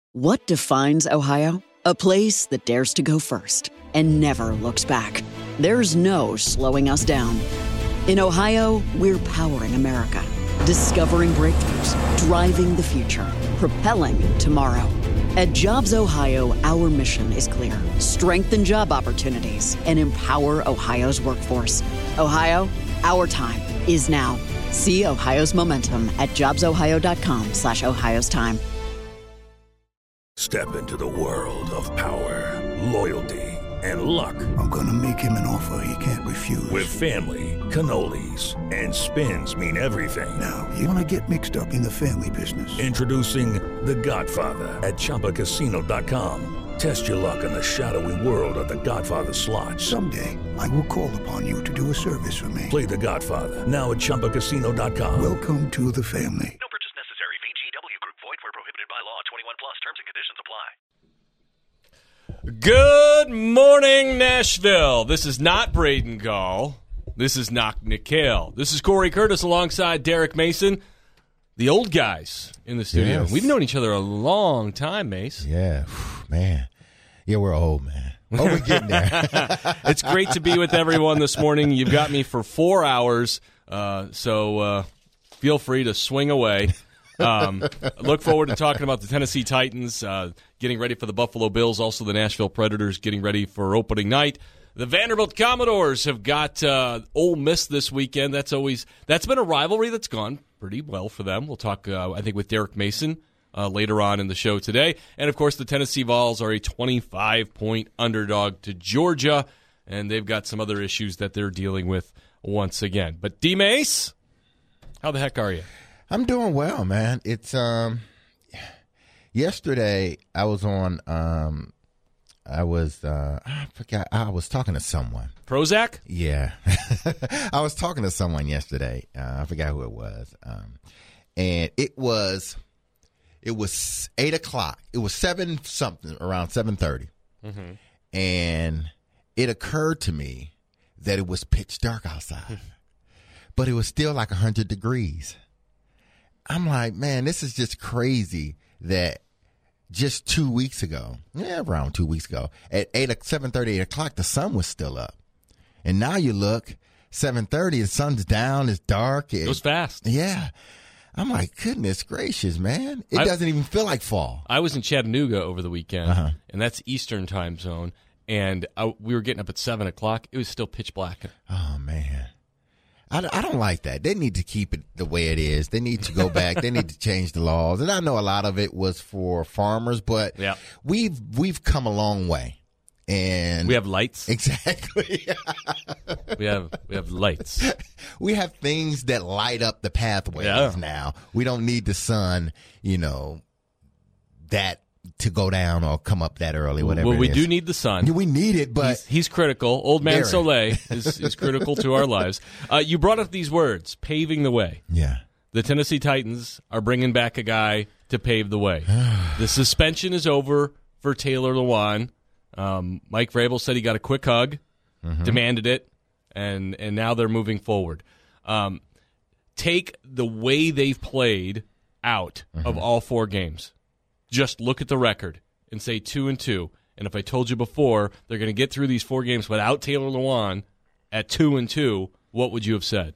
What defines Ohio? A place that dares to go first and never looks back. There's no slowing us down. In Ohio, we're powering America, discovering breakthroughs, driving the future, propelling tomorrow. At Jobs Ohio, our mission is clear: strengthen job opportunities and empower Ohio's workforce. Ohio, our time is now. See Ohio's momentum at jobsohio.com/Ohio's time. Step into the world of power, loyalty, and luck. I'm gonna make him an offer he can't refuse. With family, cannolis, and spins mean everything. Now, you wanna get mixed up in the family business. Introducing The Godfather at ChumbaCasino.com. Test your luck in the shadowy world of The Godfather slot. Someday, I will call upon you to do a service for me. Play The Godfather now at ChumbaCasino.com. Welcome to the family. No purchase necessary. VGW Group. Void where prohibited by law. 21 plus. Terms and conditions apply. Good morning, Nashville. This is not Braden Gall. This is not Nick Kale. This is Corey Curtis alongside Derek Mason, the old guys in the studio. Yes. We've known each other a long time, Mace. Yeah, man. Yeah, we're old, man. Oh, we're getting there. It's great to be with everyone this morning. You've got me for 4 hours, so feel free to swing away. Look forward to talking about the Tennessee Titans, getting ready for the Buffalo Bills, also the Nashville Predators getting ready for opening night. The Vanderbilt Commodores have got Ole Miss this weekend. That's been a rivalry that's gone pretty well for them. We'll talk, I think, with Derek Mason later on in the show today. And, of course, the Tennessee Vols are a 25-point underdog to Georgia, and they've got some other issues that they're dealing with once again. But, D-Mace, how the heck are you? I'm doing well, man. It's yesterday I was on I forgot, I was talking to someone. Prozac? Yeah. I was talking to someone yesterday. I forgot who it was. And it was 8 o'clock. It was 7 something, around 7:30. Mm-hmm. And it occurred to me that it was pitch dark outside. But it was still like 100 degrees. I'm like, man, this is just crazy that just 2 weeks ago, around 2 weeks ago, at 7:30, 8 o'clock, the sun was still up. And now you look, 7:30, the sun's down, it's dark. It goes fast. Yeah. I'm like, goodness gracious, man. It doesn't even feel like fall. I was in Chattanooga over the weekend, and that's Eastern time zone, and we were getting up at 7 o'clock. It was still pitch black. Oh, man. I don't like that. They need to keep it the way it is. They need to go back. They need to change the laws. And I know a lot of it was for farmers, but we've come a long way. And we have lights. Exactly. we have lights. We have things that light up the pathways now. We don't need the sun, that to go down or come up that early, whatever. Well, it we is. do need the sun. We need it, but he's critical. Old man Soleil is critical to our lives. You brought up these words, paving the way. Yeah. The Tennessee Titans are bringing back a guy to pave the way. The suspension is over for Taylor Lewan. Mike Vrabel said he got a quick hug, demanded it, and now they're moving forward. Take the way they've played out of all 4 games. Just look at the record and say 2-2. And if I told you before they're going to get through these 4 games without Taylor Lewan at 2-2, what would you have said?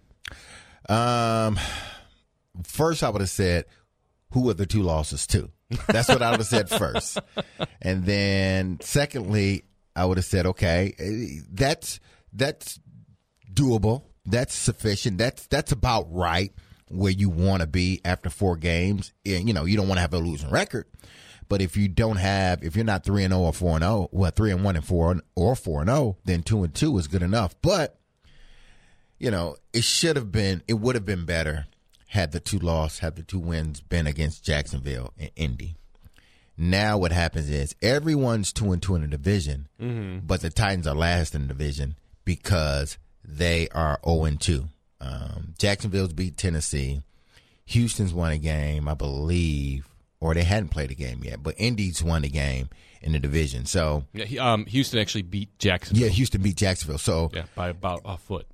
First, I would have said, who are the 2 losses to? That's what I would have said first. And then secondly, I would have said, okay, that's doable. That's sufficient. That's about right where you want to be after 4 games. And, you don't want to have a losing record. But if you're not 3-0 or 4-0, 3-1 and 4 or 4-0, then 2-2 is good enough. But, it would have been better had the 2 wins been against Jacksonville and Indy. Now what happens is everyone's 2-2 in the division, but the Titans are last in the division because they are 0-2. Jacksonville's beat Tennessee. Houston's won a game, I believe, or they hadn't played a game yet, but Indy's won a game in the division. So Houston actually beat Jacksonville. Yeah, Houston beat Jacksonville. So by about a foot.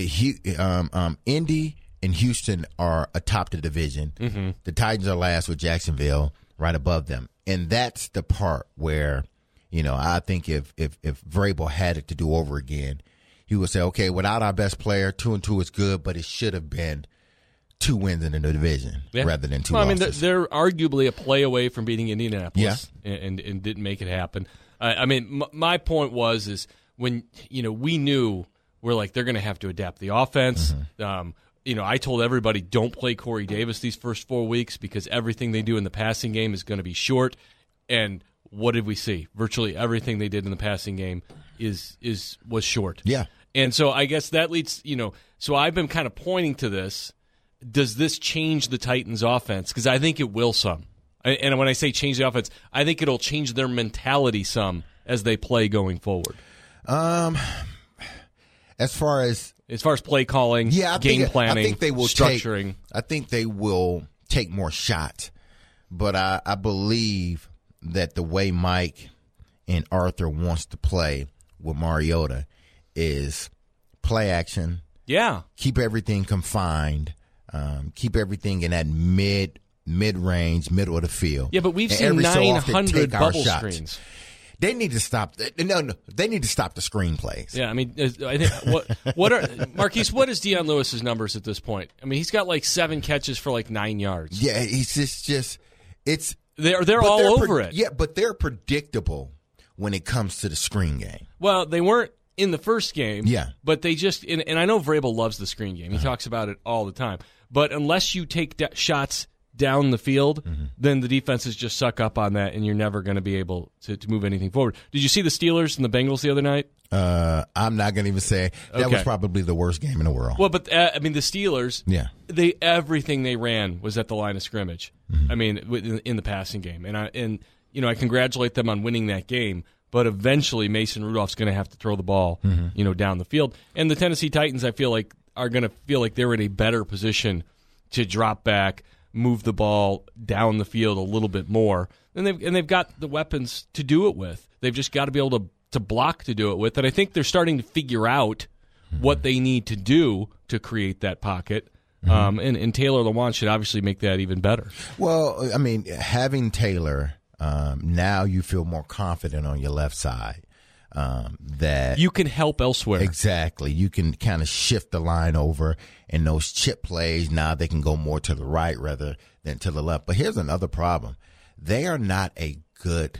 Indy and Houston are atop the division. The Titans are last with Jacksonville right above them. And that's the part where, I think if Vrabel had it to do over again, he would say, okay, without our best player, 2-2 is good, but it should have been 2 wins in the division rather than 2 losses. I mean, they're arguably a play away from beating Indianapolis and didn't make it happen. My point is when, we knew we're like, they're going to have to adapt the offense. I told everybody, don't play Corey Davis these first 4 weeks because everything they do in the passing game is going to be short. And what did we see? Virtually everything they did in the passing game was short. Yeah. And so I guess that leads, so I've been kind of pointing to this. Does this change the Titans' offense? Because I think it will some. And when I say change the offense, I think it'll change their mentality some as they play going forward. As far as play calling, game planning, I think they will structuring. I think they will take more shots. But I believe that the way Mike and Arthur wants to play with Mariota is play action. Yeah. Keep everything confined. Keep everything in that mid-range, middle of the field. Yeah, but we've seen 900 bubble screens. They need to stop. No, they need to stop the screenplays. Yeah, I mean, I think what are Marquise? What is Deion Lewis's numbers at this point? I mean, he's got like 7 catches for like 9 yards. Yeah, he's just it's they're all over it. Yeah, but they're predictable when it comes to the screen game. Well, they weren't in the first game. Yeah, but they just and I know Vrabel loves the screen game. He talks about it all the time. But unless you take shots down the field, then the defenses just suck up on that, and you're never going to be able to move anything forward. Did you see the Steelers and the Bengals the other night? I'm not going to even say that was probably the worst game in the world. Well, but the Steelers, everything they ran was at the line of scrimmage. I mean, in the passing game, and I congratulate them on winning that game. But eventually, Mason Rudolph's going to have to throw the ball, down the field. And the Tennessee Titans, I feel like, are going to feel like they're in a better position to drop back, move the ball down the field a little bit more, and they've got the weapons to do it with. They've just got to be able to block to do it with. And I think they're starting to figure out what they need to do to create that pocket. And Taylor Lewan should obviously make that even better. Well, I mean, having Taylor, now you feel more confident on your left side. That you can help elsewhere. Exactly. You can kind of shift the line over, and those chip plays, now they can go more to the right rather than to the left. But here's another problem. They are not a good,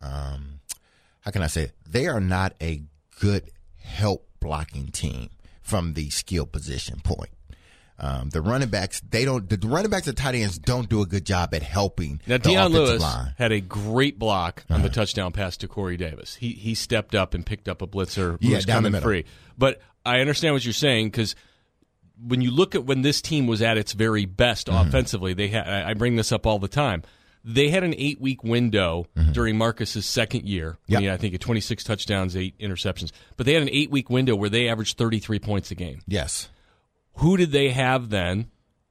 how can I say it? They are not a good help blocking team from the skill position point. The running backs, the running backs and tight ends don't do a good job at helping now, the Deion offensive Lewis line. had a great block on the touchdown pass to Corey Davis. He stepped up and picked up a blitzer who was coming free. But I understand what you're saying, because when you look at when this team was at its very best offensively, I bring this up all the time. They had an 8-week window during Marcus's second year. Yep. I mean, I think 26 touchdowns, 8 interceptions. But they had an 8-week window where they averaged 33 points a game. Yes. Who did they have then?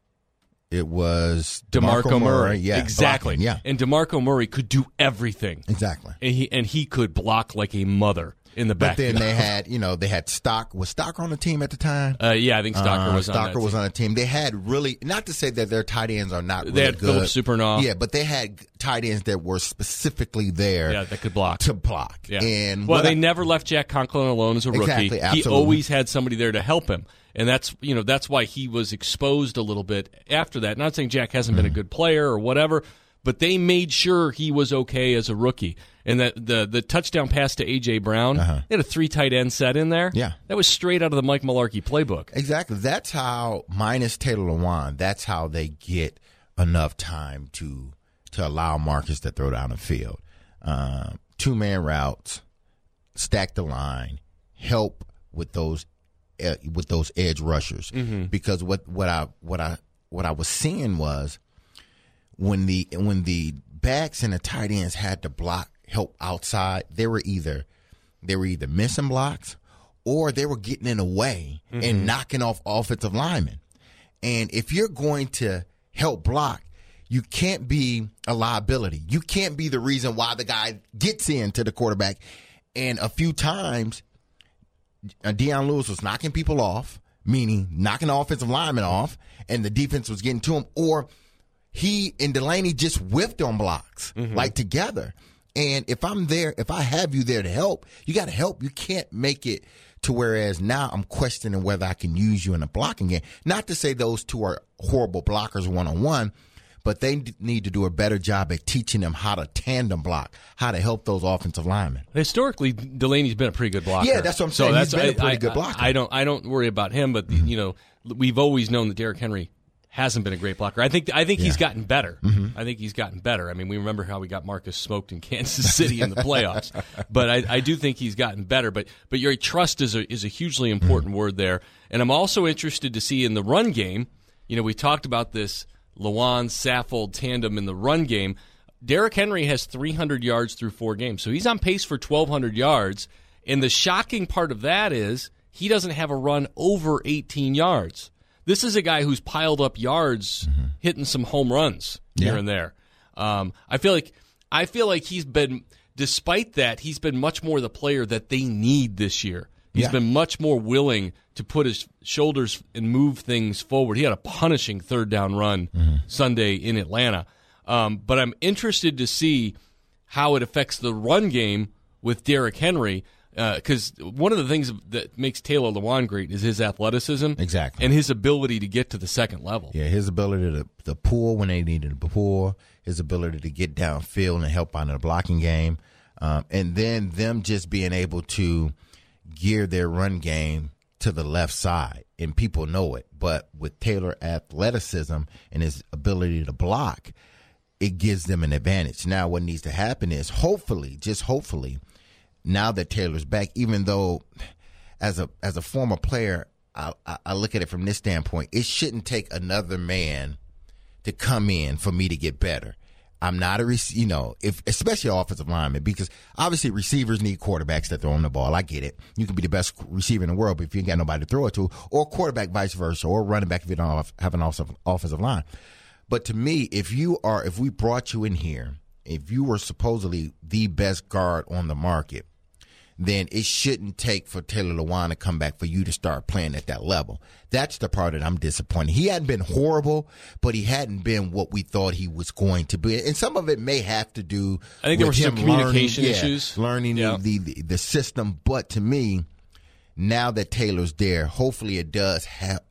It was DeMarco Murray. Yeah, exactly. Blocking, yeah. And DeMarco Murray could do everything. Exactly. And he could block like a mother in the back. But then they had Stock. Was Stock on the team at the time? Yeah, I think Stocker was on that team. On the team. They had really, not to say that their tight ends are not really good. They had Philip Supernaw. Yeah, but they had tight ends that were specifically there that could block. To block. Yeah. And they never left Jack Conklin alone as a rookie. Exactly, absolutely. He always had somebody there to help him. And that's why he was exposed a little bit after that. Not saying Jack hasn't been a good player or whatever, but they made sure he was okay as a rookie. And that the touchdown pass to A.J. Brown, they had a 3 tight end set in there. Yeah. That was straight out of the Mike Mularkey playbook. Exactly. That's how, minus Taylor Lewan, that's how they get enough time to allow Marcus to throw down the field. 2-man routes, stack the line, help with those edge rushers, because what I was seeing was when the backs and the tight ends had to block help outside, they were either missing blocks or they were getting in the way and knocking off offensive linemen. And if you're going to help block, you can't be a liability. You can't be the reason why the guy gets into the quarterback. And a few times, Deion Lewis was knocking people off, meaning knocking the offensive lineman off, and the defense was getting to him, or he and Delaney just whiffed on blocks, like together. And if I'm there, if I have you there to help, you got to help. You can't make it to whereas now I'm questioning whether I can use you in a blocking game. Not to say those two are horrible blockers one-on-one, but they need to do a better job at teaching them how to tandem block, how to help those offensive linemen. Historically, Delaney's been a pretty good blocker. Yeah, that's what I'm saying. He's been a pretty good blocker. I don't worry about him, but you know, we've always known that Derrick Henry hasn't been a great blocker. I think he's gotten better. I think he's gotten better. I mean, we remember how we got Marcus smoked in Kansas City in the playoffs, but I do think he's gotten better. But your trust is a hugely important word there. And I'm also interested to see in the run game. You know, we talked about this Lewan Saffold tandem in the run game. Derrick Henry has 300 yards through 4 games, so he's on pace for 1,200 yards. And the shocking part of that is he doesn't have a run over 18 yards. This is a guy who's piled up yards, hitting some home runs here and there. I feel like he's been, despite that, he's been much more the player that they need this year. He's been much more willing to put his shoulders and move things forward. He had a punishing third down run Sunday in Atlanta. But I'm interested to see how it affects the run game with Derrick Henry. Because one of the things that makes Taylor Lewan great is his athleticism. Exactly. And his ability to get to the second level. Yeah, his ability to pull when they needed to pull, his ability to get downfield and help out in the blocking game, and then them just being able to gear their run game to the left side. And people know it. But with Taylor's athleticism and his ability to block, it gives them an advantage. Now what needs to happen is hopefully, just hopefully, now that Taylor's back, even though as a former player, I look at it from this standpoint, it shouldn't take another man to come in for me to get better. I'm not especially an offensive lineman, because obviously receivers need quarterbacks that throw on the ball. I get it. You can be the best receiver in the world, but if you ain't got nobody to throw it to, or quarterback vice versa, or running back if you don't have an offensive line. But to me, if we brought you in here, if you were supposedly the best guard on the market, then it shouldn't take for Taylor Lewan to come back for you to start playing at that level. That's the part that I'm disappointed. He hadn't been horrible, but he hadn't been what we thought he was going to be. And some of it may have to do I think with there were some him communication issues. Learning the system. But to me, now that Taylor's there, hopefully it does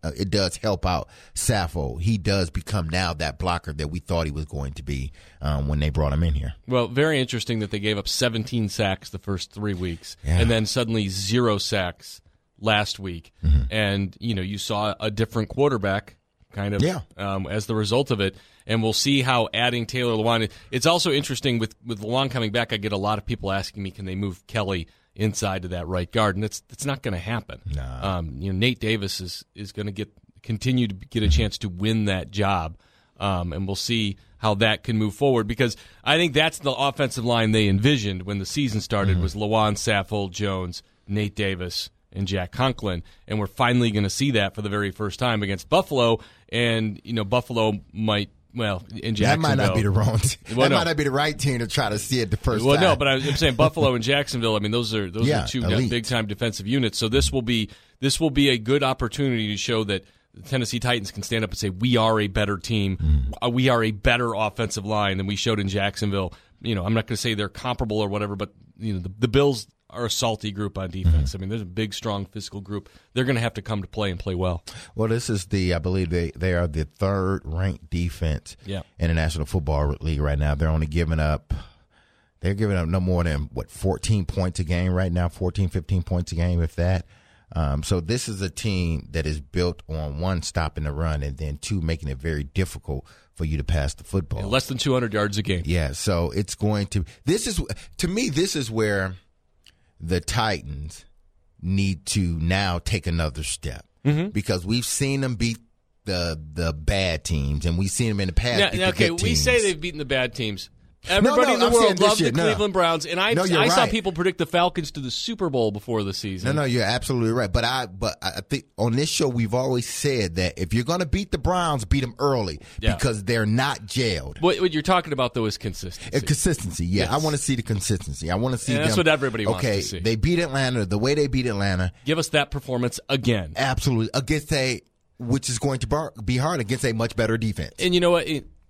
help out Saffold. He does become now that blocker that we thought he was going to be when they brought him in here. Well, very interesting that they gave up 17 sacks the first 3 weeks, and then suddenly 0 sacks last week. And you saw a different quarterback kind of as the result of it. And we'll see how adding Taylor Lewan. It's also interesting with Lewan coming back. I get a lot of people asking me, can they move Kelly inside to that right guard, and it's not going to happen. Nah. Nate Davis is going to continue to get a chance to win that job, and we'll see how that can move forward, because I think that's the offensive line they envisioned when the season started was Lewan, Saffold, Jones, Nate Davis, and Jack Conklin, and we're finally going to see that for the very first time against Buffalo, and Buffalo might. Well, in Jacksonville, that might not be the wrong team. Well, might not be the right team to try to see it the first time. Well, no, but I'm saying Buffalo and Jacksonville. I mean, those are two big time defensive units. So this will be a good opportunity to show that the Tennessee Titans can stand up and say we are a better team, we are a better offensive line than we showed in Jacksonville. I'm not going to say they're comparable or whatever, but the Bills are a salty group on defense. I mean, there's a big, strong physical group. They're going to have to come to play and play well. Well, this is I believe they are the 3rd ranked defense in the National Football League right now. They're giving up no more than 14 points a game right now, 14, 15 points a game, if that. So this is a team that is built on 1, stopping the run, and then 2, making it very difficult for you to pass the football. Yeah, less than 200 yards a game. Yeah, so it's going to – this is where the Titans need to now take another step, because we've seen them beat the bad teams, and we've seen them in the past beat the good teams. We say they've beaten the bad teams. Everybody in the world loved the Cleveland Browns, and I saw people predict the Falcons to the Super Bowl before the season. No, you're absolutely right. But I think on this show we've always said that if you're going to beat the Browns, beat them early, because they're not jailed. What you're talking about, though, is consistency. Consistency, yeah. Yes. I want to see the consistency. I want to see them. That's what everybody wants to see. They beat Atlanta the way they beat Atlanta. Give us that performance again. Absolutely. Against which is going to be hard against a much better defense. And you know what?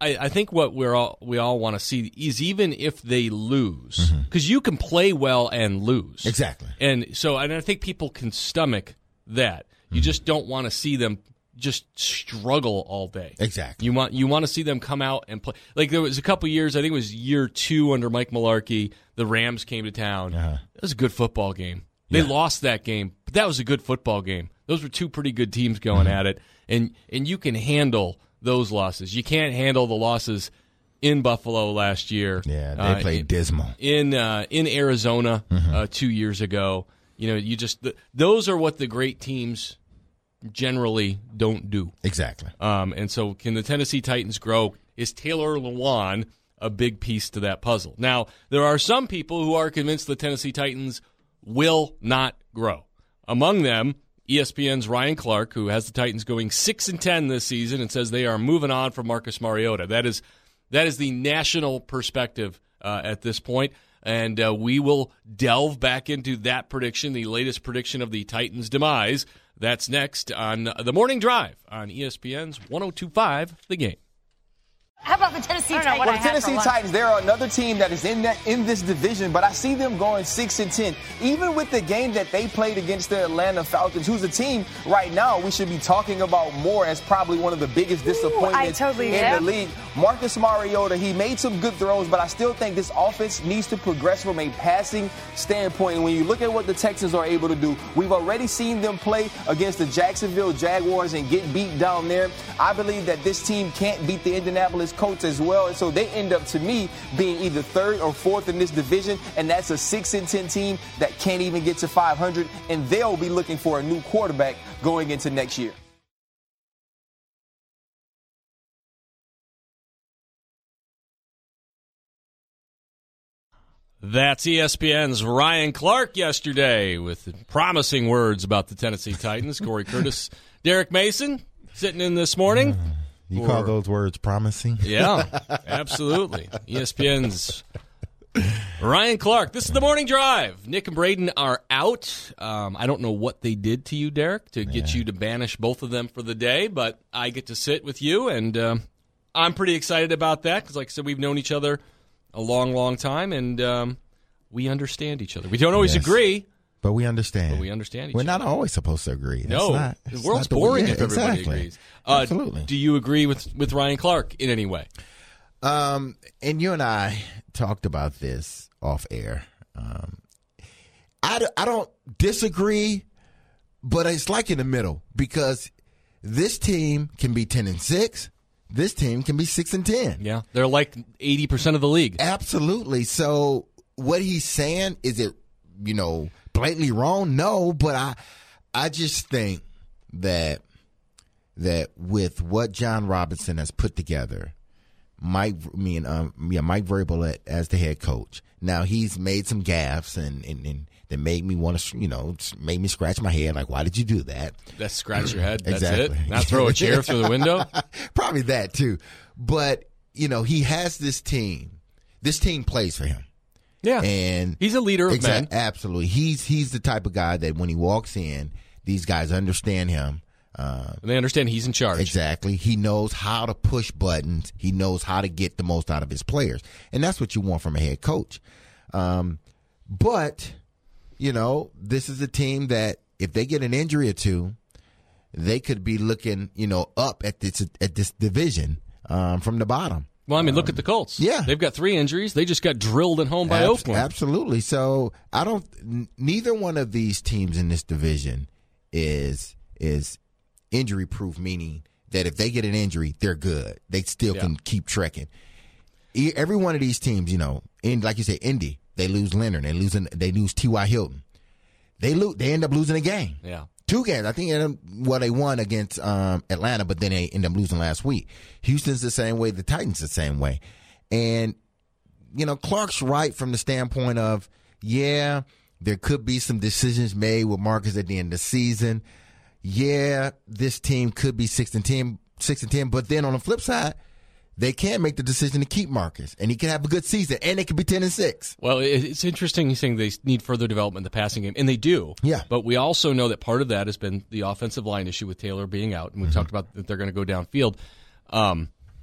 I think what we all want to see is even if they lose, because you can play well and lose. Exactly. And I think people can stomach that. You just don't want to see them just struggle all day. Exactly. You want to see them come out and play. Like there was a couple years, I think it was year 2 under Mike Mularkey, the Rams came to town. It was a good football game. They lost that game, but that was a good football game. Those were 2 pretty good teams going at it, and you can handle those losses. You can't handle the losses in Buffalo last year. Yeah, they played dismal. In Arizona 2 years ago. Those are what the great teams generally don't do. Exactly. And so can the Tennessee Titans grow? Is Taylor Lewan a big piece to that puzzle? Now, there are some people who are convinced the Tennessee Titans will not grow. Among them, ESPN's Ryan Clark, who has the Titans going 6-10 this season and says they are moving on from Marcus Mariota. That is the national perspective at this point. And we will delve back into that prediction, the latest prediction of the Titans' demise. That's next on The Morning Drive on ESPN's 102.5 The Game. How about the Tennessee Titans? Well, the Tennessee Titans, they're another team that is in this division, but I see them going 6-10. Even with the game that they played against the Atlanta Falcons, who's a team right now we should be talking about more as probably one of the biggest disappointments in the league. Marcus Mariota, he made some good throws, but I still think this offense needs to progress from a passing standpoint. And when you look at what the Texans are able to do, we've already seen them play against the Jacksonville Jaguars and get beat down there. I believe that this team can't beat the Indianapolis Colts as well, and so they end up to me being either 3rd or 4th in this division, and that's a 6-10 team that can't even get to 500, and they'll be looking for a new quarterback going into next year. That's ESPN's Ryan Clark yesterday with promising words about the Tennessee Titans. Corey Curtis, Derek Mason sitting in this morning. You call those words promising? Yeah, absolutely. ESPN's Ryan Clark. This is The Morning Drive. Nick and Braden are out. I don't know what they did to you, Derek, to get you to banish both of them for the day, but I get to sit with you, and I'm pretty excited about that because, like I said, we've known each other a long, long time, and we understand each other. We don't always agree. But we understand. Each other. We're not always supposed to agree. The world's boring if everybody agrees. Absolutely. Do you agree with Ryan Clark in any way? And you and I talked about this off air. I don't disagree, but it's like in the middle because this team can be 10-6. This team can be 6-10. Yeah, they're like 80% of the league. Absolutely. So what he's saying, is it, blatantly wrong? No, but I just think that with what John Robinson has put together, Mike Vrabel as the head coach. Now he's made some gaffes and that made me want to, made me scratch my head. Like, why did you do that? That's scratch your head. That's exactly. it. Not throw a chair through the window. Probably that too. But he has this team. This team plays for him. Yeah, and he's a leader of men. Absolutely, he's the type of guy that when he walks in, these guys understand him. They understand he's in charge. Exactly. He knows how to push buttons. He knows how to get the most out of his players, and that's what you want from a head coach. But this is a team that if they get an injury or two, they could be looking up at this division from the bottom. Well, I mean, look at the Colts. Yeah. They've got 3 injuries. They just got drilled at home by Oakland. Absolutely. So neither one of these teams in this division is injury proof, meaning that if they get an injury, they're good. They still can keep trekking. Every one of these teams, like you say, Indy, they lose Leonard, they lose T.Y. Hilton. They end up losing a game. Yeah. 2 games. I think they won against Atlanta, but then they ended up losing last week. Houston's the same way. The Titans the same way. And, Clark's right from the standpoint of, there could be some decisions made with Marcus at the end of the season. Yeah, this team could be 6-10, but then on the flip side, they can make the decision to keep Marcus, and he can have a good season, and it could be 10-6. Well, it's interesting he's saying they need further development in the passing game, and they do. Yeah. But we also know that part of that has been the offensive line issue with Taylor being out, and we've talked about that they're going to go downfield.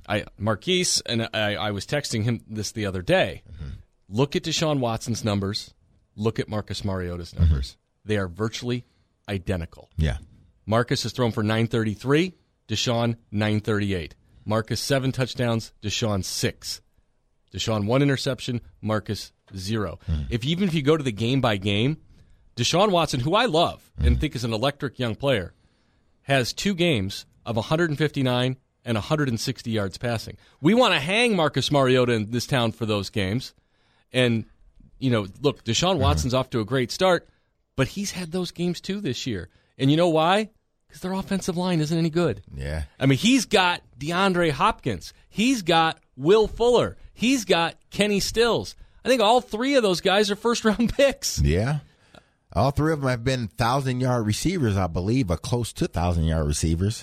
Marquise, and I was texting him this the other day. Look at Deshaun Watson's numbers. Look at Marcus Mariota's numbers. They are virtually identical. Yeah. Marcus has thrown for 933, Deshaun 938. Marcus 7 touchdowns, Deshaun 6. Deshaun 1 interception, Marcus 0. Even if you go to the game by game, Deshaun Watson, who I love and think is an electric young player, has 2 games of 159 and 160 yards passing. We want to hang Marcus Mariota in this town for those games. And, look, Deshaun Watson's off to a great start, but he's had those games too this year. And you know why? Because their offensive line isn't any good. Yeah. I mean, he's got DeAndre Hopkins. He's got Will Fuller. He's got Kenny Stills. I think all 3 of those guys are first-round picks. Yeah. All 3 of them have been 1,000-yard receivers, I believe, or close to 1,000-yard receivers.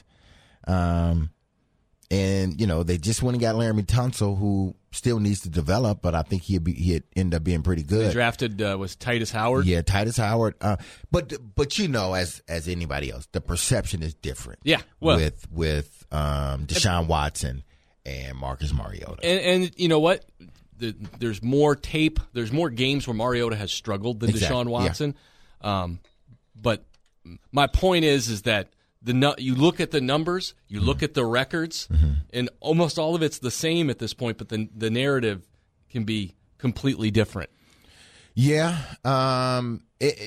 And, they just went and got Laramie Tunsil, who still needs to develop, but I think he'd end up being pretty good. They drafted was Titus Howard. Yeah, Titus Howard. But as anybody else, the perception is different. Yeah, well, with Deshaun Watson and Marcus Mariota. And you know what? There's more tape. There's more games where Mariota has struggled than Deshaun Watson. Yeah. But my point is that you look at the numbers, you look at the records, and almost all of it's the same at this point, but the narrative can be completely different. Yeah, and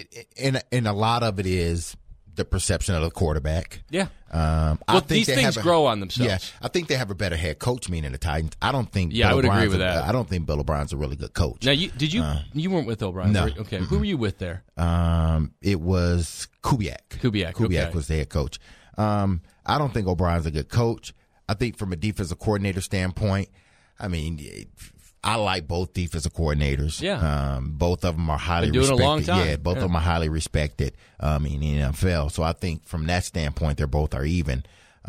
a lot of it is the perception of the quarterback. Yeah. I think these things grow on themselves. Yeah, I think they have a better head coach, meaning the Titans. I don't think. Yeah, I would agree with that. I don't think Bill O'Brien's a really good coach. Now, you weren't with O'Brien? No. Right? Okay, who were you with there? It was Kubiak. Kubiak was the head coach. I don't think O'Brien's a good coach. I think from a defensive coordinator standpoint, I mean, I like both defensive coordinators. Yeah. Both of them are highly Been doing respected. A long time. Yeah, both of them are highly respected in the NFL. So I think from that standpoint, they both are even.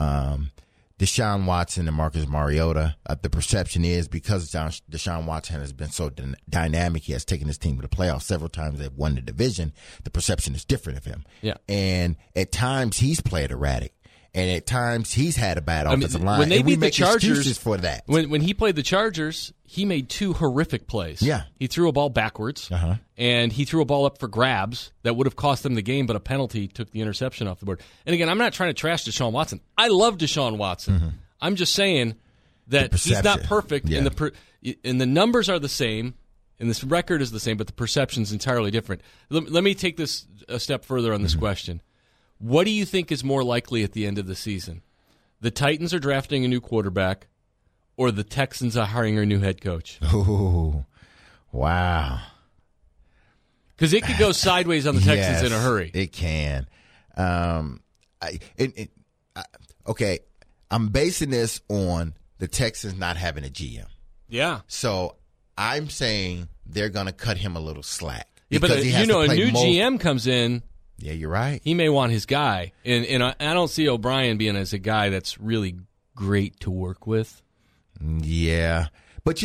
Deshaun Watson and Marcus Mariota, the perception is because Deshaun Watson has been so dynamic, he has taken his team to the playoffs several times, they've won the division, the perception is different of him. Yeah. And at times he's played erratic. And at times he's had a bad offensive line. When they beat the Chargers, excuses for that. When he played the Chargers, he made 2 horrific plays. Yeah. He threw a ball backwards, and he threw a ball up for grabs that would have cost them the game, but a penalty took the interception off the board. And again, I'm not trying to trash Deshaun Watson. I love Deshaun Watson. I'm just saying that he's not perfect, and the numbers are the same, and this record is the same, but the perception's entirely different. Let me take this a step further on this question. What do you think is more likely at the end of the season? The Titans are drafting a new quarterback, or the Texans are hiring a new head coach? Oh, wow. Because it could go sideways on the Texans in a hurry. It can. Okay, I'm basing this on the Texans not having a GM. Yeah. So I'm saying they're going to cut him a little slack. Yeah, but a new GM comes in. Yeah, you're right. He may want his guy, and I don't see O'Brien being as a guy that's really great to work with. Yeah, but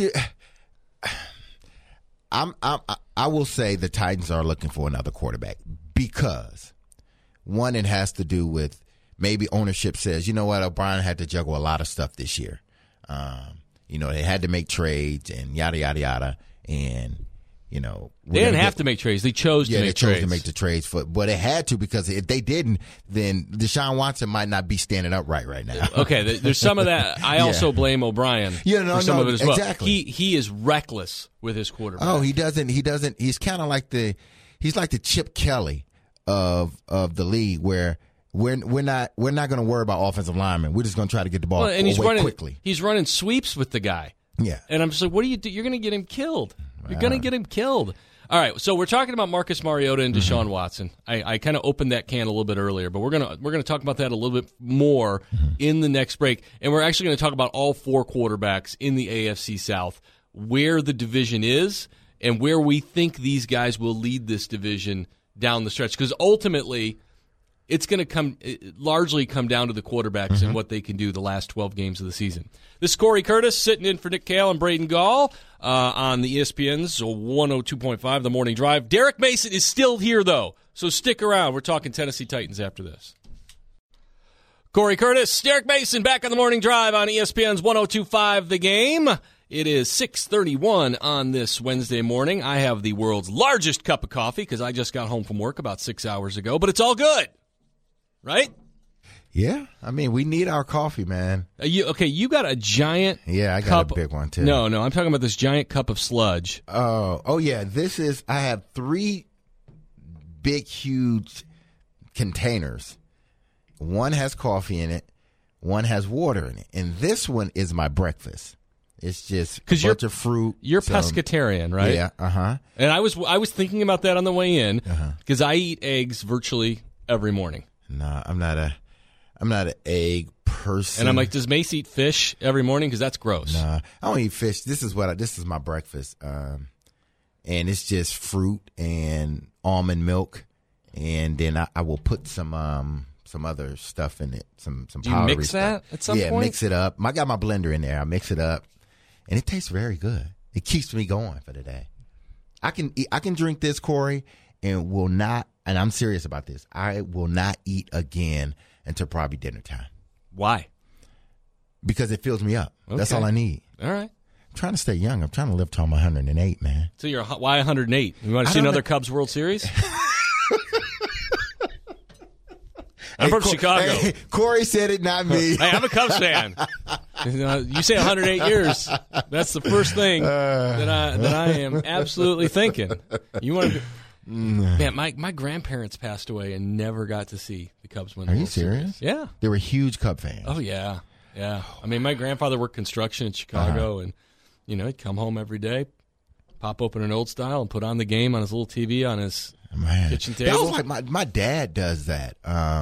I will say the Titans are looking for another quarterback because one, it has to do with maybe ownership says, you know what, O'Brien had to juggle a lot of stuff this year. They had to make trades and yada yada yada, and. They didn't have to make trades. They chose to make trades. Yeah, they chose to make the trades, but they had to because if they didn't, then Deshaun Watson might not be standing upright right now. Okay, there's some of that. I also blame O'Brien for some of it as well. Exactly. He is reckless with his quarterback. Oh, he doesn't. He's kind of like he's like the Chip Kelly of the league, where we're not going to worry about offensive linemen. We're just going to try to get the ball away quickly. He's running sweeps with the guy. Yeah, and I'm just like, what do you do? You're going to get him killed. You're going to get him killed. All right, so we're talking about Marcus Mariota and Deshaun Watson. I kind of opened that can a little bit earlier, but we're gonna talk about that a little bit more in the next break, and we're actually going to talk about all 4 quarterbacks in the AFC South, where the division is, and where we think these guys will lead this division down the stretch. Because ultimately, it's going to largely come down to the quarterbacks and what they can do the last 12 games of the season. This is Corey Curtis sitting in for Nick Kale and Braden Gall on the ESPN's 102.5 The Morning Drive. Derek Mason is still here, though, so stick around. We're talking Tennessee Titans after this. Corey Curtis, Derek Mason back on the Morning Drive on ESPN's 102.5 The Game. It is 6:31 on this Wednesday morning. I have the world's largest cup of coffee because I just got home from work about 6 hours ago, but it's all good, right? Yeah, I mean, we need our coffee, man. You got a giant I got cup. a big one, too. No, I'm talking about this giant cup of sludge. Oh, yeah, I have 3 big, huge containers. One has coffee in it, one has water in it, and this one is my breakfast. It's just a bunch of fruit. You're pescatarian, right? Yeah, uh-huh. And I was thinking about that on the way in because I eat eggs virtually every morning. No, I'm not an egg person. And I'm like, does Mace eat fish every morning? Because that's gross. Nah, I don't eat fish. This is my breakfast. And it's just fruit and almond milk, and then I will put some other stuff in it, some Do you powdery mix stuff. that at some point? Yeah, mix it up. I got my blender in there. I mix it up, and it tastes very good. It keeps me going for the day. I can drink this, Corey, and will not. And I'm serious about this. I will not eat again until probably dinner time. Why? Because it fills me up. Okay. That's all I need. All right. I'm trying to stay young. I'm trying to live till I'm 108, man. So why 108? You want to see another Cubs World Series? I'm from Chicago. Hey, Corey said it, not me. Hey, I'm a Cubs fan. You say 108 years. That's the first thing that I am absolutely thinking. You want to? Man, my grandparents passed away and never got to see the Cubs win. Are you serious? Yeah, they were huge Cub fans. Oh yeah. I mean, my grandfather worked construction in Chicago, and he'd come home every day, pop open an Old Style, and put on the game on his little TV on his kitchen table. That was like my dad does that.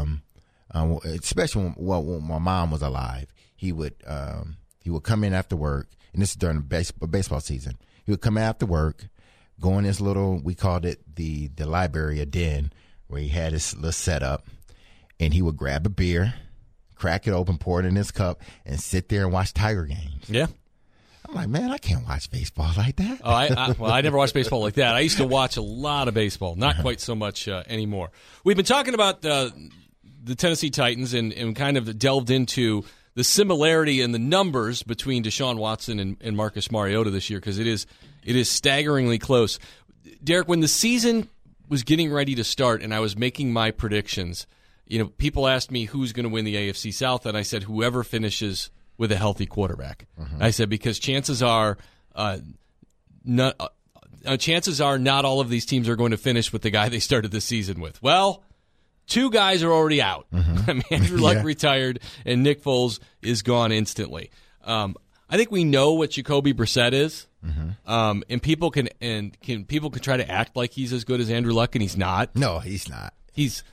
Especially when my mom was alive, he would come in after work, and this is during the baseball season. He would come in after work, go in his little, we called it the library, a den, where he had his little setup, and he would grab a beer, crack it open, pour it in his cup, and sit there and watch Tiger games. Yeah. I'm like, man, I can't watch baseball like that. Oh, I never watched baseball like that. I used to watch a lot of baseball, not quite so much anymore. We've been talking about the Tennessee Titans and kind of delved into the similarity in the numbers between Deshaun Watson and Marcus Mariota this year because it is staggeringly close. Derek, when the season was getting ready to start and I was making my predictions, people asked me who's going to win the AFC South, and I said whoever finishes with a healthy quarterback. I said because chances are not all of these teams are going to finish with the guy they started the season with. Well, 2 guys are already out. Andrew Luck retired, and Nick Foles is gone instantly. I think we know what Jacoby Brissett is, and people can try to act like he's as good as Andrew Luck, and he's not. No, he's not. He's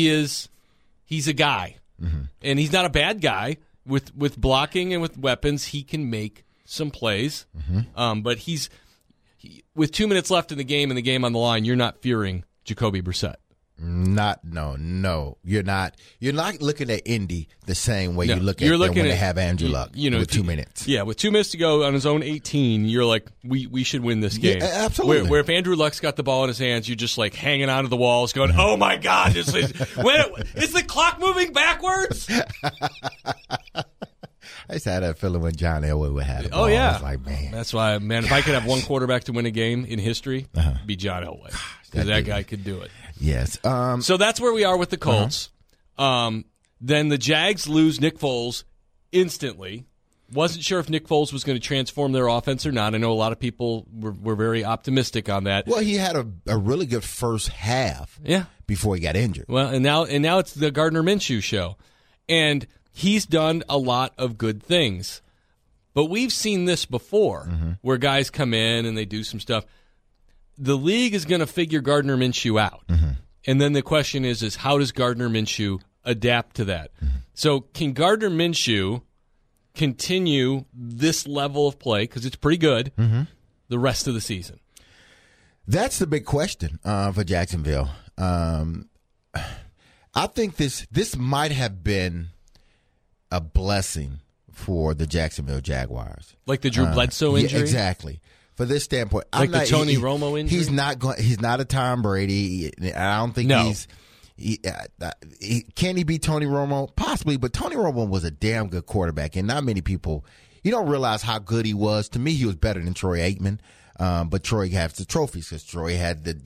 a guy, and he's not a bad guy with blocking and with weapons. He can make some plays, but with 2 minutes left in the game and the game on the line, you're not fearing Jacoby Brissett. No. You're not looking at Indy the same way you look at them when they have Andrew Luck with 2 minutes. Yeah, with 2 minutes to go on his own 18, you're like, we should win this game. Yeah, absolutely. Where if Andrew Luck's got the ball in his hands, you're just like hanging onto the walls going, oh my God, is the clock moving backwards? I just had that feeling when John Elway would have it. Oh, yeah. I was like, man. That's why, man, if I could have one quarterback to win a game in history, it'd be John Elway. Because that guy could do it. Yes. So that's where we are with the Colts. Then the Jags lose Nick Foles instantly. Wasn't sure if Nick Foles was going to transform their offense or not. I know a lot of people were very optimistic on that. Well, he had a really good first half before he got injured. Well, and now it's the Gardner Minshew show. And he's done a lot of good things. But we've seen this before where guys come in and they do some stuff. The league is going to figure Gardner Minshew out. And then the question is how does Gardner Minshew adapt to that? So can Gardner Minshew continue this level of play, because it's pretty good, the rest of the season? That's the big question for Jacksonville. I think this might have been a blessing for the Jacksonville Jaguars. Like the Drew Bledsoe injury? Yeah, exactly. For this standpoint, like the Tony Romo injury? He's not a Tom Brady. I don't think Can he beat Tony Romo? Possibly, but Tony Romo was a damn good quarterback, and not many people, you don't realize how good he was. To me, he was better than Troy Aikman, but Troy has the trophies because Troy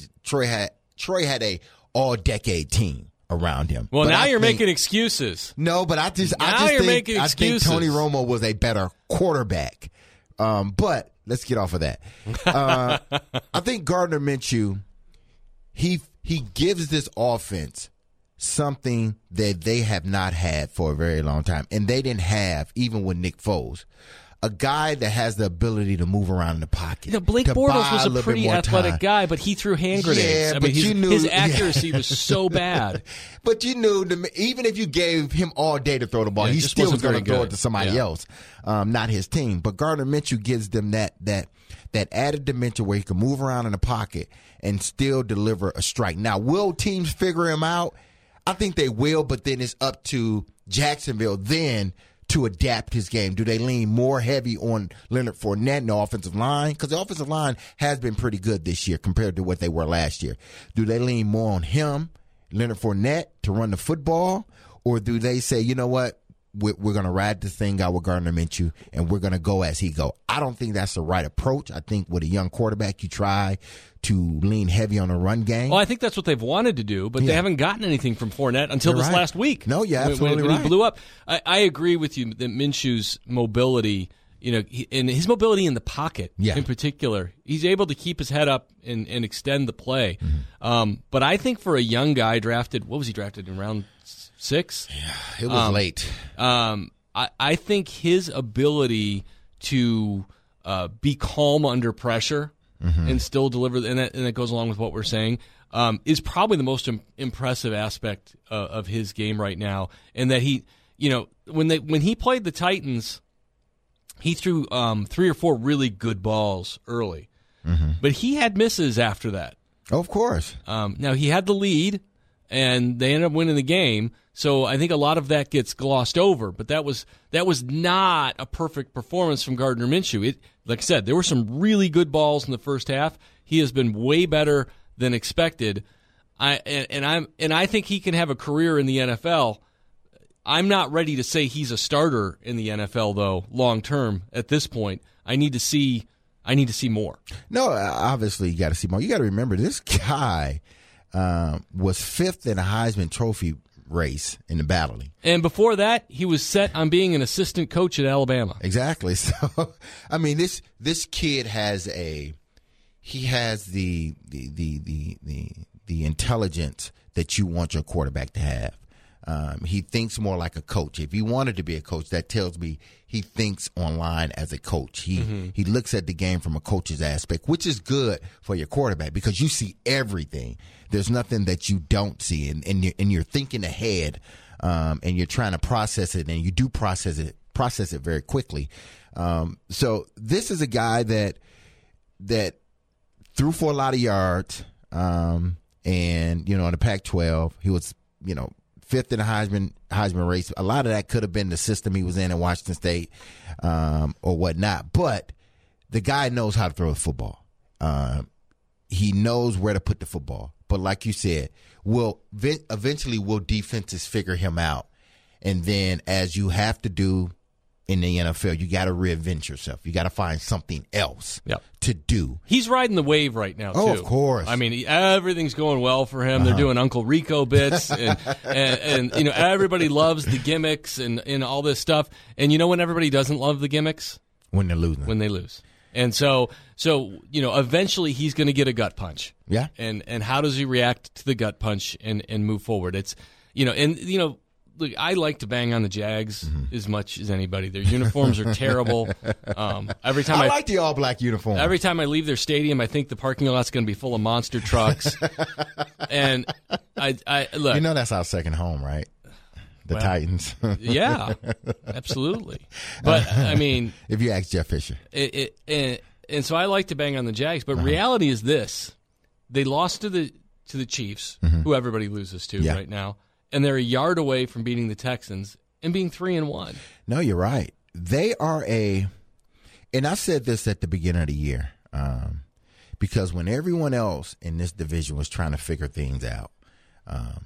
had a all-decade team around him. Well, but now you're making excuses. No, but I think Tony Romo was a better quarterback. But let's get off of that. I think Gardner Minshew, he gives this offense something that they have not had for a very long time, and they didn't have even with Nick Foles. A guy that has the ability to move around in the pocket. Blake Bortles was a pretty athletic guy, but he threw hand grenades. Yeah, his accuracy was so bad. But you knew, even if you gave him all day to throw the ball, he still was going to throw it to somebody else, not his team. But Gardner Minshew gives them that added dimension where he can move around in the pocket and still deliver a strike. Now, will teams figure him out? I think they will, but then it's up to Jacksonville then to adapt his game. Do they lean more heavy on Leonard Fournette and the offensive line? Because the offensive line has been pretty good this year compared to what they were last year. Do they lean more on him, Leonard Fournette, to run the football? Or do they say, you know what, we're going to ride this thing out with Gardner Minshew and we're going to go as he go? I don't think that's the right approach. I think with a young quarterback, you try to lean heavy on the run game. Well, I think that's what they've wanted to do, but they haven't gotten anything from Fournette until this last week. No, yeah, absolutely when he blew up. I agree with you that Minshew's mobility, and his mobility in the pocket in particular, he's able to keep his head up and extend the play. Mm-hmm. But I think for a young guy what was he drafted in round 6? Yeah, it was late. I think his ability to be calm under pressure and still deliver, and that goes along with what we're saying, is probably the most impressive aspect of his game right now. And that he, when he played the Titans, he threw 3 or 4 really good balls early, but he had misses after that. Oh, of course. Now he had the lead, and they ended up winning the game. So I think a lot of that gets glossed over, but that was not a perfect performance from Gardner Minshew. Like I said, there were some really good balls in the first half. He has been way better than expected. I think he can have a career in the NFL. I'm not ready to say he's a starter in the NFL though, long term at this point. I need to see more. No, obviously you got to see more. You got to remember this guy was 5th in a Heisman Trophy race in the battling. And before that, he was set on being an assistant coach at Alabama. Exactly. So, I mean, this kid has the intelligence that you want your quarterback to have. He thinks more like a coach. If he wanted to be a coach, that tells me he thinks online as a coach. He looks at the game from a coach's aspect, which is good for your quarterback because you see everything. There's nothing that you don't see, and you're thinking ahead, and you're trying to process it, and you do process it very quickly. So this is a guy that threw for a lot of yards, and in the Pac-12, he was 5th in the Heisman race. A lot of that could have been the system he was in Washington State, or whatnot. But the guy knows how to throw the football. He knows where to put the football. But like you said, eventually will defenses figure him out? And then, as you have to do in the NFL, you got to reinvent yourself. You got to find something else to do. He's riding the wave right now, too. Oh, of course. I mean, everything's going well for him. They're doing Uncle Rico bits, and everybody loves the gimmicks and all this stuff. And you know when everybody doesn't love the gimmicks? When they're losing. When they lose. And so eventually he's going to get a gut punch. Yeah. And how does he react to the gut punch and move forward? It's, look, I like to bang on the Jags as much as anybody. Their uniforms are terrible. Every time I like the all black uniform. Every time I leave their stadium, I think the parking lot's going to be full of monster trucks. And I look. That's our second home, right? The Titans. Yeah, absolutely. But I mean, if you ask Jeff Fisher, and so I like to bang on the Jags, but reality is this: they lost to the Chiefs, who everybody loses to right now, and they're a yard away from beating the Texans and being 3-1. No, you're right. They are and I said this at the beginning of the year, because when everyone else in this division was trying to figure things out,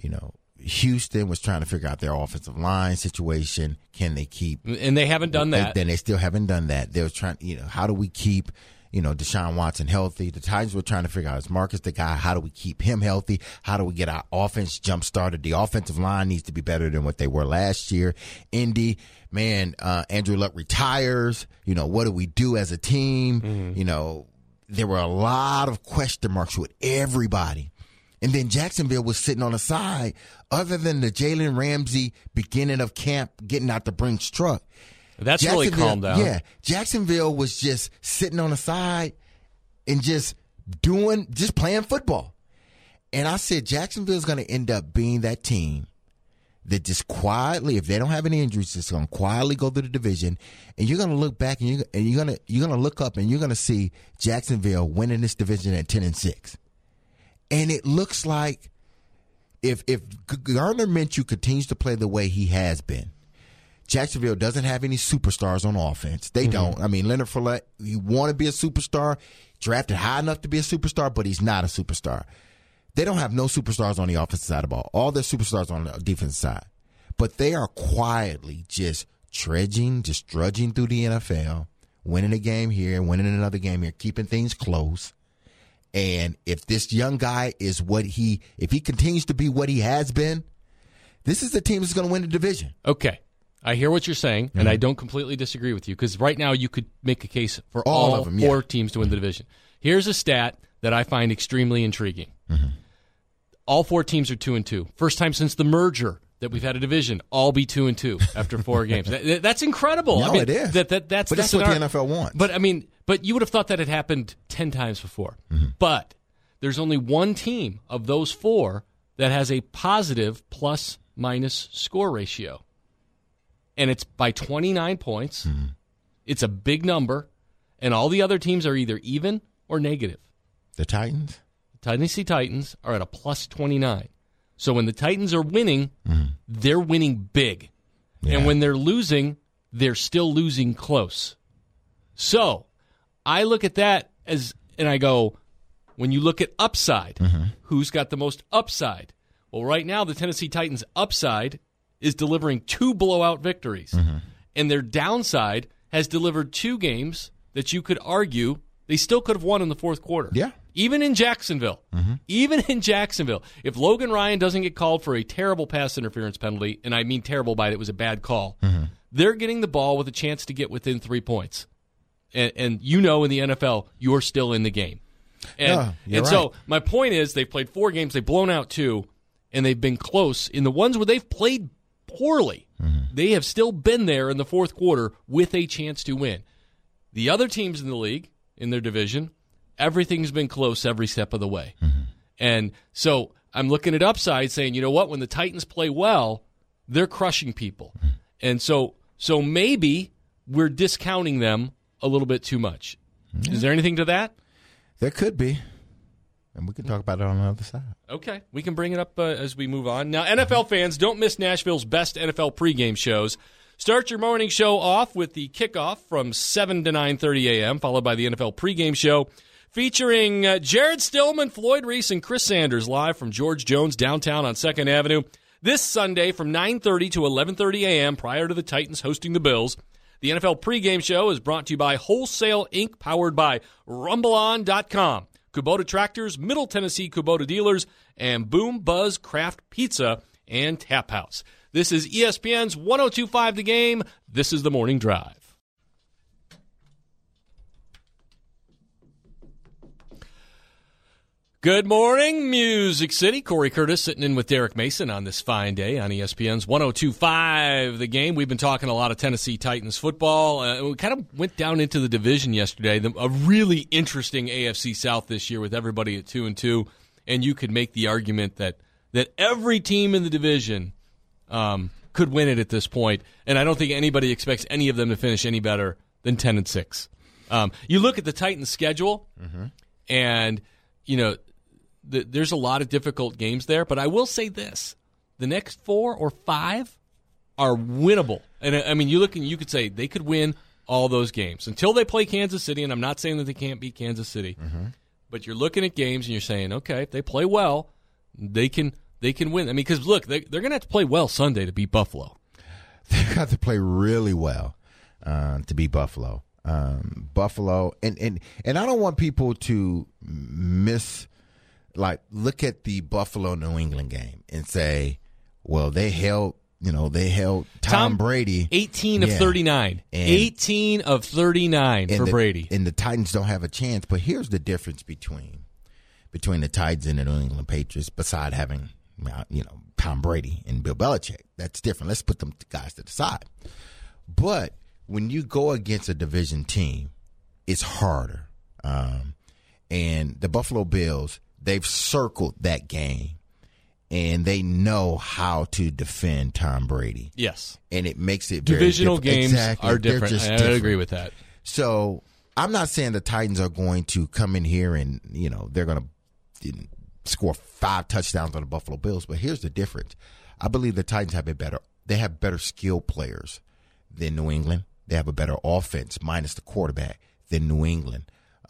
Houston was trying to figure out their offensive line situation. Can they keep? And they haven't done that. Then they still haven't done that. They were trying, how do we keep, Deshaun Watson healthy? The Titans were trying to figure out, is Marcus the guy? How do we keep him healthy? How do we get our offense jump started? The offensive line needs to be better than what they were last year. Indy, man, Andrew Luck retires. What do we do as a team? Mm-hmm. There were a lot of question marks with everybody. And then Jacksonville was sitting on the side, other than the Jalen Ramsey beginning of camp getting out the Brinks truck. That's really calmed down. Yeah. Jacksonville was just sitting on the side and just playing football. And I said Jacksonville's going to end up being that team that just quietly, if they don't have any injuries, just going to quietly go through the division. And you're going to look back and you're going to look up and you're going to see Jacksonville winning this division at 10-6. And it looks like if Gardner Minshew continues to play the way he has been, Jacksonville doesn't have any superstars on offense. They don't. I mean, Leonard Fournette, he want to be a superstar, drafted high enough to be a superstar, but he's not a superstar. They don't have no superstars on the offensive side of the ball. All their superstars on the defensive side. But they are quietly just drudging through the NFL, winning a game here, winning another game here, keeping things close. And if this young guy is if he continues to be what he has been, this is the team that's going to win the division. Okay. I hear what you're saying, and I don't completely disagree with you, because right now you could make a case for all of them, four teams to win the division. Here's a stat that I find extremely intriguing. Mm-hmm. All four teams are 2-2. First time since the merger that we've had a division all be 2-2 after 4 games. That's incredible. No, it is. That's what the NFL wants. But you would have thought that had happened 10 times before. Mm-hmm. But there's only one team of those 4 that has a positive plus-minus score ratio. And it's by 29 points. Mm-hmm. It's a big number. And all the other teams are either even or negative. The Titans? The Tennessee Titans are at a plus 29. So when the Titans are winning, they're winning big. Yeah. And when they're losing, they're still losing close. So I look at that and I go, when you look at upside, who's got the most upside? Well, right now, the Tennessee Titans' upside is delivering 2 blowout victories. And their downside has delivered 2 games that you could argue they still could have won in the fourth quarter. Yeah. Even in Jacksonville. Even in Jacksonville. If Logan Ryan doesn't get called for a terrible pass interference penalty, and I mean terrible by it was a bad call, they're getting the ball with a chance to get within 3 points. And in the NFL, you're still in the game. And so my point is they've played 4 games, they've blown out 2, and they've been close. In the ones where they've played poorly, they have still been there in the fourth quarter with a chance to win. The other teams in the league, in their division, everything's been close every step of the way. And so I'm looking at upside saying, you know what, when the Titans play well, they're crushing people. And so maybe we're discounting them a little bit too much. Is there anything to that? There could be. And we can talk about it on the other side. Okay. We can bring it up as we move on. Now, NFL fans, don't miss Nashville's best NFL pregame shows. Start your morning show off with the kickoff from 7 to 9:30 a.m., followed by the NFL pregame show featuring Jared Stillman, Floyd Reese, and Chris Sanders live from George Jones downtown on 2nd Avenue this Sunday from 9:30 to 11:30 a.m. prior to the Titans hosting the Bills. The NFL pregame show is brought to you by Wholesale Inc., powered by RumbleOn.com, Kubota Tractors, Middle Tennessee Kubota Dealers, and Boom Buzz Craft Pizza and Tap House. This is ESPN's 102.5 The Game. This is The Morning Drive. Good morning, Music City. Corey Curtis sitting in with Derek Mason on this fine day on ESPN's 102.5 The Game. We've been talking a lot of Tennessee Titans football. We kind of went down into the division yesterday. A really interesting AFC South this year with everybody at 2-2. And you could make the argument that every team in the division could win it at this point. And I don't think anybody expects any of them to finish any better than 10-6. You look at the Titans' schedule, and there's a lot of difficult games there, but I will say this. The next 4 or 5 are winnable. And I mean, you could say they could win all those games until they play Kansas City, and I'm not saying that they can't beat Kansas City. But you're looking at games and you're saying, okay, if they play well, they can they can win. I mean, because look, they're going to have to play well Sunday to beat Buffalo. They have to play really well to beat Buffalo. Buffalo, and I don't want people to look at the Buffalo New England game and say, well, they held Tom Brady 18 of 39. 18 of 39 for Brady. And the Titans don't have a chance. But here's the difference between the Titans and the New England Patriots, besides having Tom Brady and Bill Belichick. That's different. Let's put them guys to the side. But when you go against a division team, it's harder. And the Buffalo Bills, they've circled that game, and they know how to defend Tom Brady. Yes. And it makes it divisional very games exactly. are different. I agree with that. So I'm not saying the Titans are going to come in here and, they're going to score 5 touchdowns on the Buffalo Bills, but here's the difference. I believe the Titans have better skilled players than New England. They have a better offense, minus the quarterback, than New England.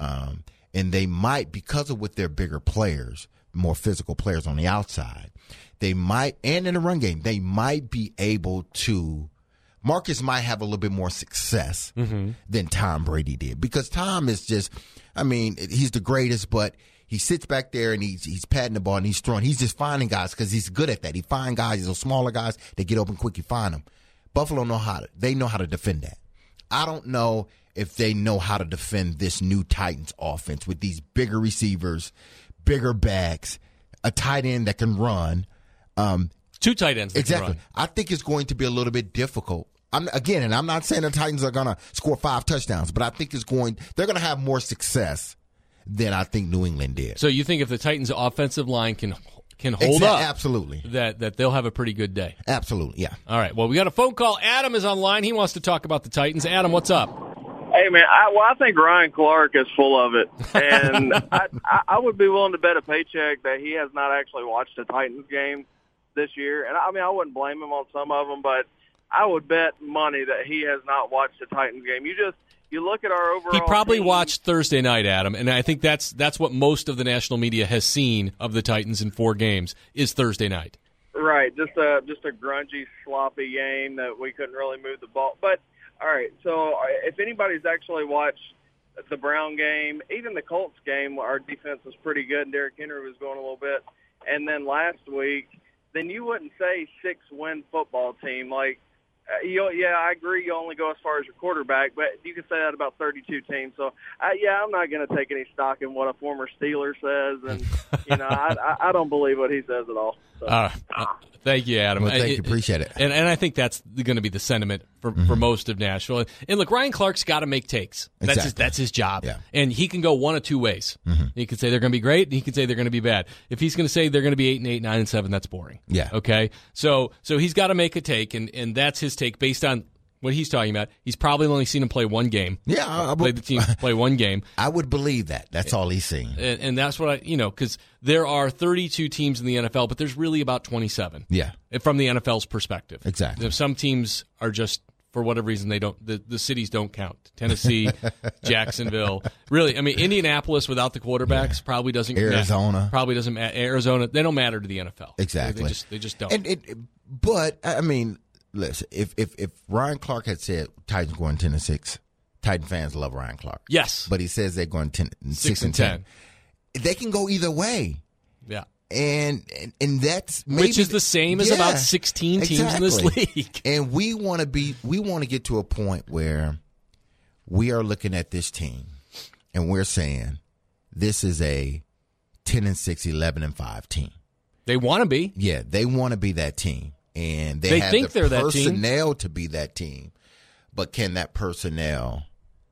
And they might, because of with their bigger players, more physical players on the outside, they might, and in the run game, they might be able to, Marcus might have a little bit more success than Tom Brady did. Because Tom is just, he's the greatest, but he sits back there and he's patting the ball and he's throwing. He's just finding guys because he's good at that. He finds guys, those smaller guys, they get open quick, you find them. Buffalo know how to defend that. I don't know if they know how to defend this new Titans offense with these bigger receivers, bigger backs, a tight end that can run. 2 tight ends that can run. I think it's going to be a little bit difficult. I'm not saying the Titans are going to score 5 touchdowns, but I think they're going to have more success than I think New England did. So you think if the Titans' offensive line can hold up, absolutely, that they'll have a pretty good day? Absolutely, yeah. All right. Well, we got a phone call. Adam is online. He wants to talk about the Titans. Adam, what's up? Hey, man, I think Ryan Clark is full of it. And I would be willing to bet a paycheck that he has not actually watched a Titans game this year. And, I wouldn't blame him on some of them, but I would bet money that he has not watched a Titans game. You look at our overall He probably team. watched Thursday night, Adam, and I think that's what most of the national media has seen of the Titans in 4 games is Thursday night. Right, just a grungy, sloppy game that we couldn't really move the ball. But, all right, so if anybody's actually watched the Brown game, even the Colts game, our defense was pretty good, and Derrick Henry was going a little bit. And then last week, then you wouldn't say 6-win football team. Like, I agree you only go as far as your quarterback, but you can say that about 32 teams. So, I'm not going to take any stock in what a former Steeler says, and, I don't believe what he says at all. So. Thank you, Adam. Well, thank you. Appreciate it. And I think that's going to be the sentiment for most of Nashville. And look, Ryan Clark's got to make takes. That's his job. Yeah. And he can go one of 2 ways. He can say they're going to be great, and he can say they're going to be bad. If he's going to say they're going to be 8-8, 9-7, that's boring. Yeah. Okay? So he's got to make a take, and that's his take based on what he's talking about. He's probably only seen him play 1 game. Yeah. I played the team play 1 game. I would believe that. That's all he's seen. And that's what because there are 32 teams in the NFL, but there's really about 27. Yeah. From the NFL's perspective. Exactly. Some teams are just, for whatever reason, they don't. The cities don't count. Tennessee, Jacksonville. Really, Indianapolis without the quarterbacks probably doesn't. Arizona probably doesn't matter. Arizona, they don't matter to the NFL. Exactly. They just don't. But listen, if Ryan Clark had said Titans going 10-6, Titan fans love Ryan Clark. Yes. But he says they're going 6-10. They can go either way. Yeah. And that's maybe, which is the same as about 16 teams in this league. And we want to get to a point where we are looking at this team and we're saying this is a 10-6, 11-5 team. They want to be. Yeah, they want to be that team. And they have think the they're that team. personnel to be that team. But can that personnel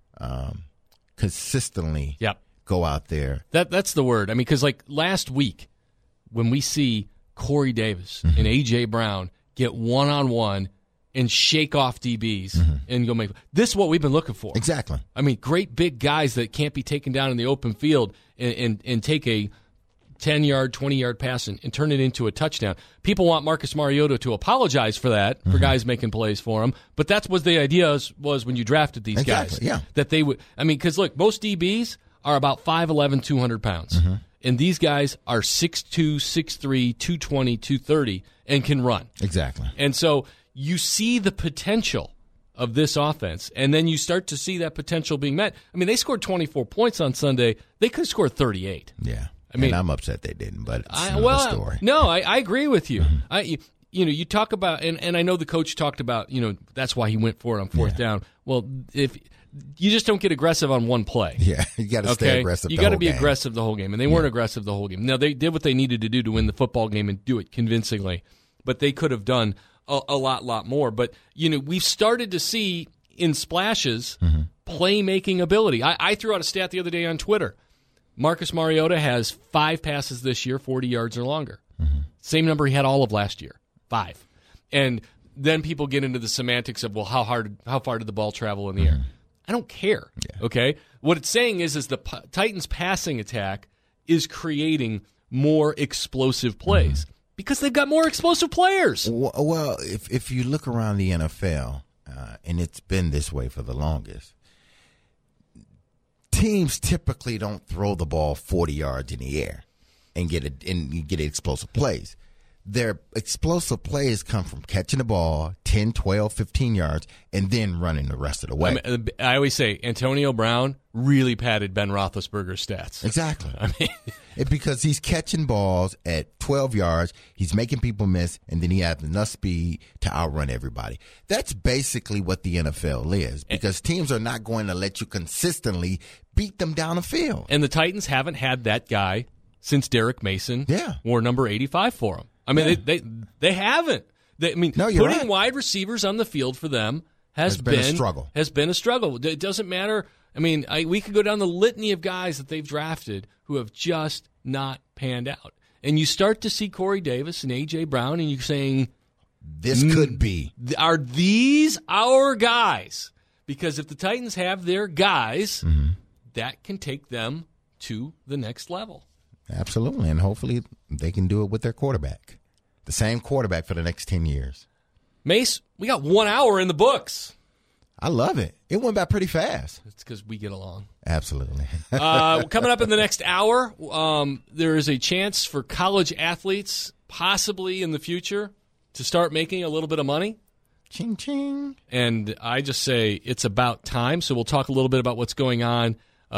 consistently go out there? That's the word. Because like last week, when we see Corey Davis and A.J. Brown get one-on-one and shake off DBs and go make – this is what we've been looking for. Exactly. Great big guys that can't be taken down in the open field and take a 10-yard, 20-yard pass and turn it into a touchdown. People want Marcus Mariota to apologize for that, for guys making plays for him, but that's what the idea was when you drafted these guys. Yeah. That they would – because, look, most DBs – are about 5'11", 200 pounds. And these guys are 6'2", 6'3", 220, 230, and can run. Exactly. And so you see the potential of this offense, and then you start to see that potential being met. I mean, they scored 24 points on Sunday. They could have scored 38. Yeah. I mean, and I'm upset they didn't, but it's another story. No, I agree with you. You talk about, and I know the coach talked about, that's why he went for it on fourth down. Well, if you just don't get aggressive on one play. Yeah, you got to stay aggressive. You got to be aggressive the whole game, and they weren't aggressive the whole game. Now they did what they needed to do to win the football game and do it convincingly, but they could have done a lot more. But we've started to see in splashes playmaking ability. I threw out a stat the other day on Twitter. Marcus Mariota has 5 passes this year, 40 yards or longer. Same number he had all of last year, 5. And then people get into the semantics of, well, how far did the ball travel in the air? I don't care. Yeah. Okay, what it's saying is the Titans' passing attack is creating more explosive plays because they've got more explosive players. Well, if you look around the NFL, and it's been this way for the longest, teams typically don't throw the ball 40 yards in the air and get explosive plays. Their explosive plays come from catching the ball 10, 12, 15 yards and then running the rest of the way. I always say Antonio Brown really padded Ben Roethlisberger's stats. Exactly. I mean, because he's catching balls at 12 yards, he's making people miss, and then he has enough speed to outrun everybody. That's basically what the NFL is, because teams are not going to let you consistently beat them down the field. And the Titans haven't had that guy since Derek Mason wore number 85 for him. I mean, they haven't. Putting wide receivers on the field for them has been a struggle. Has been a struggle. It doesn't matter. I mean, we could go down the litany of guys that they've drafted who have just not panned out. And you start to see Corey Davis and A.J. Brown, and you're saying, this could be. Are these our guys? Because if the Titans have their guys, that can take them to the next level. Absolutely, and hopefully they can do it with their quarterback. The same quarterback for the next 10 years. Mace, we got 1 hour in the books. I love it. It went by pretty fast. It's because we get along. Absolutely. Coming up in the next hour, there is a chance for college athletes, possibly in the future, to start making a little bit of money. Ching, ching. And I just say it's about time. So we'll talk a little bit about what's going on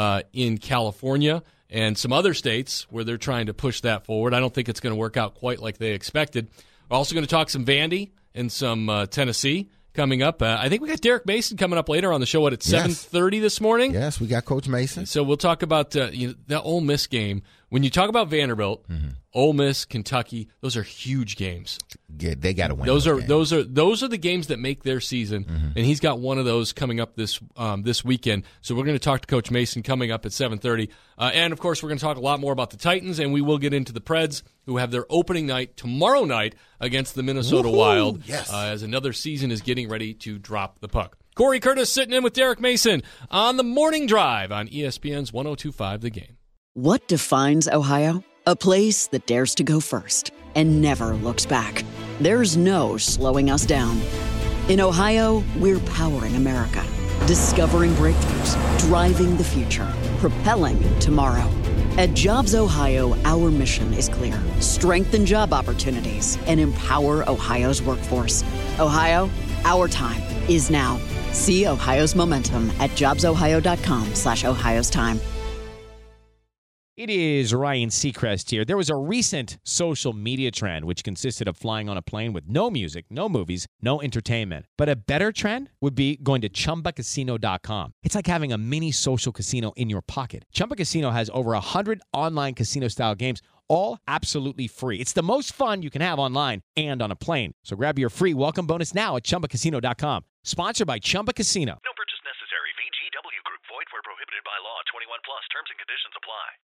in California and some other states where they're trying to push that forward. I don't think it's going to work out quite like they expected. We're also going to talk some Vandy and some Tennessee coming up. I think we got Derek Mason coming up later on the show at 7:30 this morning. Yes, we got Coach Mason. So we'll talk about the Ole Miss game. When you talk about Vanderbilt, Ole Miss, Kentucky, those are huge games. Yeah, they got to win. Those are the games that make their season, and he's got one of those coming up this weekend. So we're going to talk to Coach Mason coming up at 7:30, and of course we're going to talk a lot more about the Titans, and we will get into the Preds, who have their opening night tomorrow night against the Minnesota Wild, as another season is getting ready to drop the puck. Corey Curtis sitting in with Derek Mason on the Morning Drive on ESPN's 102.5 The Game. What defines Ohio? A place that dares to go first and never looks back. There's no slowing us down. In Ohio, we're powering America, discovering breakthroughs, driving the future, propelling tomorrow. At Jobs Ohio, our mission is clear: strengthen job opportunities and empower Ohio's workforce. Ohio, our time is now. See Ohio's momentum at jobsohio.com/Ohio's time. It is Ryan Seacrest here. There was a recent social media trend which consisted of flying on a plane with no music, no movies, no entertainment. But a better trend would be going to ChumbaCasino.com. It's like having a mini social casino in your pocket. Chumba Casino has over 100 online casino-style games, all absolutely free. It's the most fun you can have online and on a plane. So grab your free welcome bonus now at ChumbaCasino.com. Sponsored by Chumba Casino. No purchase necessary. VGW Group. Void where prohibited by law. 21 plus. Terms and conditions apply.